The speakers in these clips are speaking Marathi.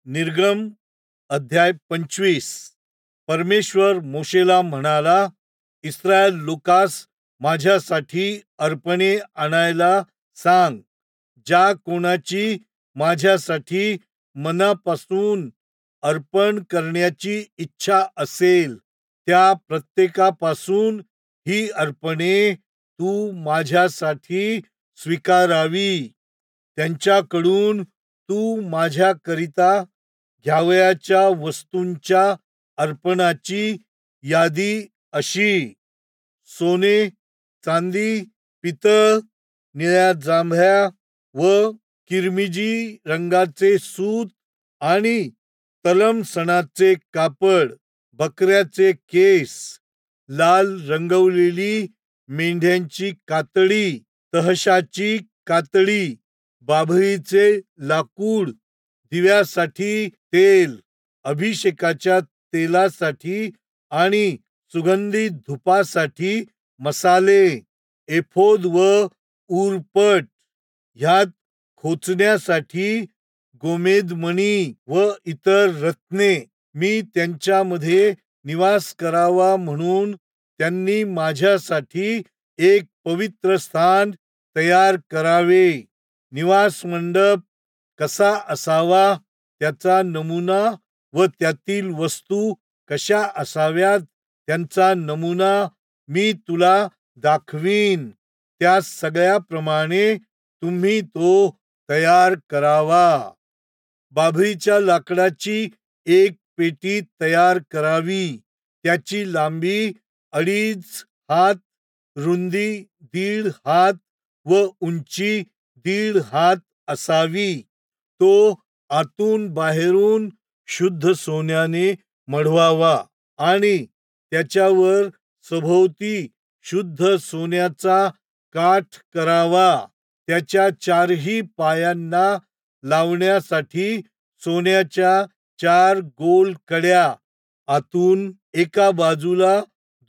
निर्गम अध्याय 25. परमेश्वर मोशेला म्हणाला, इस्रायल लोकास माझ्यासाठी अर्पणे आणायला सांग. ज्या कोणाची माझ्यासाठी मनापासून अर्पण करण्याची इच्छा असेल, त्या प्रत्येकापासून ही अर्पणे तू माझ्यासाठी स्वीकारावी. त्यांच्याकडून तू माझ्याकरिता घ्यावयाच्या वस्तूंच्या अर्पणाची यादी अशी: सोने, चांदी, पितळ, निळ्या जांभळ्या व किरमिजी रंगाचे सूत आणि तलम सणाचे कापड, बकऱ्याचे केस, लाल रंगवलेली मेंढ्यांची कातडी, तहशाची कातडी, बाभळीचे लाकूड, दिव्यासाठी तेल, अभिषेकाच्या तेलासाठी आणि सुगंधी धुपासाठी मसाले, एफोद व उरपट, ह्यात खोचण्यासाठी गोमेदमणी व इतर रत्ने. मी त्यांच्यामध्ये निवास करावा म्हणून त्यांनी माझ्यासाठी एक पवित्र स्थान तयार करावे. निवास मंडप कसा असावा, त्याचा नमुना व त्यातील वस्तू कशा असाव्यात, त्यांचा नमुना मी तुला दाखवीन. त्या सगळ्याप्रमाणे तुम्ही तो तयार करावा. बाभळीच्या लाकडाची एक पेटी तयार करावी. त्याची लांबी 2.5 हात, रुंदी 1.5 हात व उंची 1.5 हात असावी. तो आतून बाहेरून शुद्ध सोन्याने मढवावा आणि त्याच्यावर सभोवती शुद्ध सोन्याचा काठ करावा. त्याच्या 4ही पायांना लावण्यासाठी सोन्याच्या 4 गोल कड्या, आतून एका बाजूला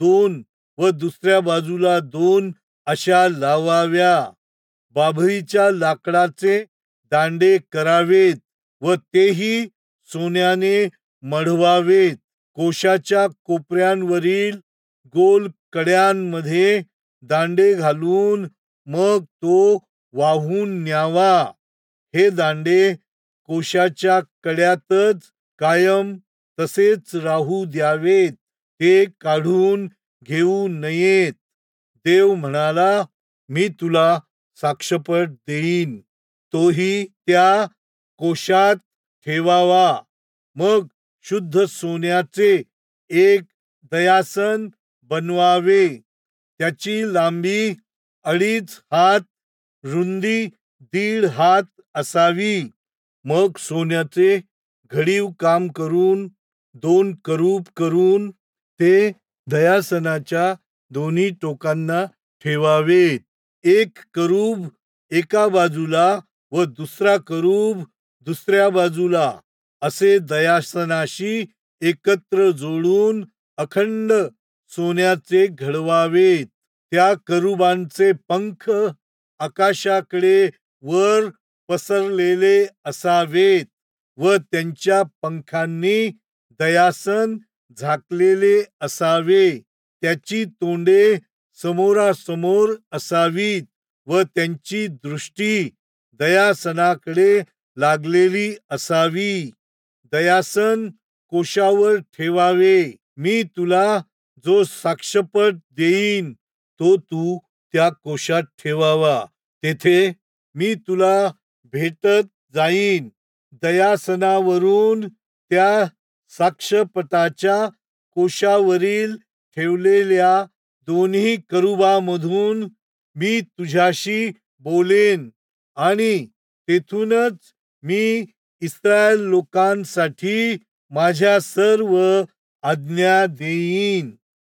2 व दुसऱ्या बाजूला 2 अशा लावाव्या. बाभळीच्या लाकडाचे दांडे करावेत व तेही सोन्याने मढवावेत. कोशाच्या कोपऱ्यांवरील गोल कड्यांमध्ये दांडे घालून मग तो वाहून न्यावा. हे दांडे कोशाच्या कड्यातच कायम तसेच राहू द्यावेत, ते काढून घेऊ नयेत. देव म्हणाला, मी तुला साक्षपट देईन. तोही त्या कोशात ठेवावा. मग शुद्ध सोन्याचे एक दयासन बनवावे. त्याची लांबी 2.5 हात, रुंदी 1.5 हात असावी. मग सोन्याचे घडीव काम करून 2 करूब करून ते दयासनाच्या दोन्ही टोकांना ठेवावेत. एक करूब एका बाजूला व दुसरा करूब दुसऱ्या बाजूला, असे दयासनाशी एकत्र जोडून अखंड सोन्याचे घडवावेत. त्या करूबांचे पंख आकाशाकडे वर पसरलेले असावेत व त्यांच्या पंखांनी दयासन झाकलेले असावे. त्याची तोंडे समोरासमोर असावीत व त्यांची दृष्टी दयासनाकडे लागलेली असावी. दयासन कोशावर ठेवावे. मी तुला जो साक्षपट देईन, तो तू त्या कोशात ठेवावा. तेथे मी तुला भेटत जाईन. दयासनावरून त्या साक्षपटाच्या कोशावरील ठेवलेल्या दोन्ही करूबामधून मी तुझ्याशी बोलेन आणि तेथूनच मी इस्रायल लोकांसाठी माझ्या सर्व आज्ञा देईन.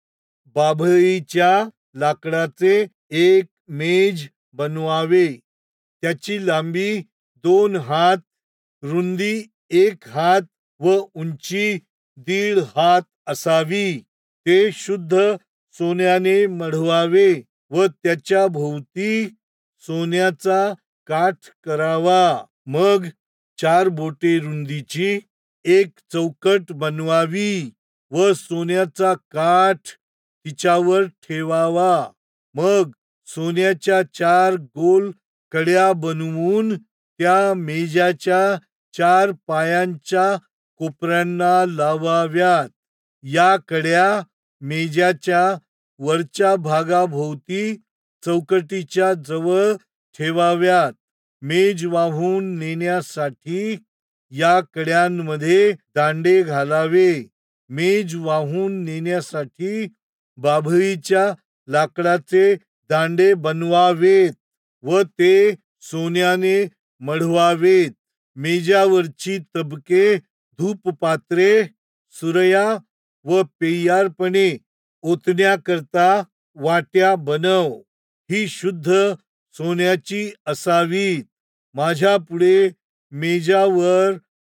बाभळीच्या लाकडाचे एक मेज बनवावे. त्याची लांबी 2 हात, रुंदी 1 हात व उंची 1.5 हात असावी. ते शुद्ध सोन्याने मढवावे व त्याच्या भोवती सोन्याचा काठ करावा. मग 4 बोटे रुंदीची एक चौकट बनवावी व सोन्याचा काठ तिच्यावर ठेवावा. मग सोन्याच्या 4 गोल कड्या बनवून त्या मेजाच्या 4 पायांच्या कोपऱ्यांना लावाव्यात. या कड्या मेजाच्या वरच्या भागाभोवती चौकटीच्या जवळ ठेवाव्यात. मेज वाहून नेण्यासाठी या कड्यांमध्ये दांडे घालावे. मेज वाहून नेण्यासाठी बाभळीच्या लाकडाचे दांडे बनवावेत व ते सोन्याने मढवावेत. मेजावरची तबके, धूपपात्रे, सुरया व पेयार्पणे ओतण्याकरता वाट्या बनव. ही शुद्ध सोन्याची असावीत. माझ्या पुढे मेजावर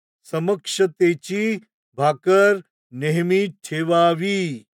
समक्षतेची भाकर नेहमी ठेवावी.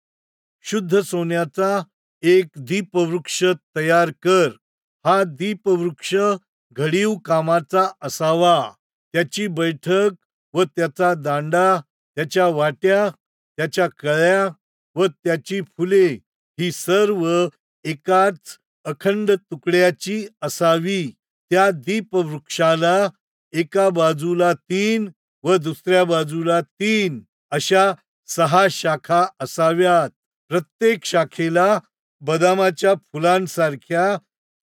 शुद्ध सोन्याचा एक दीपवृक्ष तयार कर. हा दीपवृक्ष घडीव कामाचा असावा. त्याची बैठक व त्याचा दांडा, त्याच्या वाट्या, त्याच्या कळ्या व त्याची फुले ही सर्व एकाच अखंड तुकड्याची असावी. त्या दीपवृक्षाला एका बाजूला 3 व दुसऱ्या बाजूला 3 अशा 6 शाखा असाव्यात. प्रत्येक शाखेला बदामाच्या फुलांसारख्या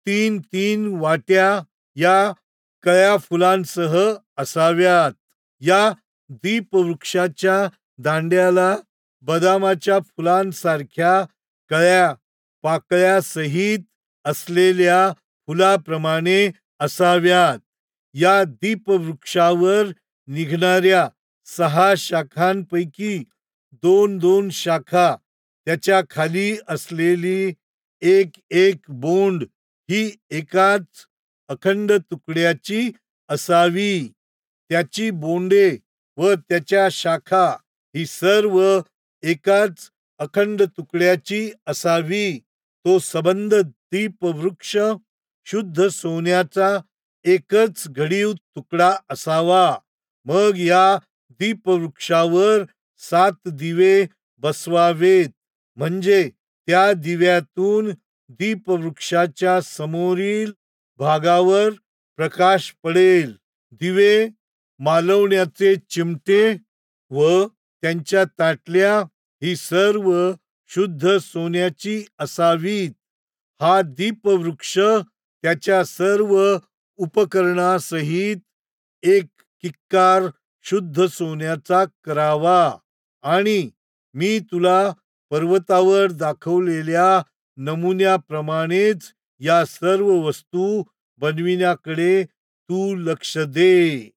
3-3 वाट्या या कळ्या फुलांसह असाव्यात. या दीपवृक्षाच्या दांड्याला बदामाच्या फुलांसारख्या कळ्या पाकळ्यासहित असलेल्या फुलाप्रमाणे असाव्यात. या दीपवृक्षावर निघणाऱ्या 6 शाखांपैकी 2-2 शाखा, त्याच्या खाली असलेली एक बोंड ही एकाच अखंड तुकड्याची असावी. त्याची बोंडे व त्याच्या शाखा ही सर्व एकाच अखंड तुकड्याची असावी. तो सबंध दीपवृक्ष शुद्ध सोन्याचा एकच घडीव तुकडा असावा. मग या दीपवृक्षावर 7 दिवे बसवावेत. म्हणजे त्या दिव्यातून दीपवृक्षाच्या समोरील भागावर प्रकाश पडेल. दिवे, मालवण्याचे चिमटे व त्यांच्या ताटल्या ही सर्व शुद्ध सोन्याची असावीत. हा दीपवृक्ष त्याच्या सर्व उपकरणासहित एक किक्कार शुद्ध सोन्याचा करावा. आणि मी तुला पर्वतावर दाखवलेल्या नमुन्याप्रमाणेच या सर्व वस्तू बनविण्याकडे तू लक्ष दे.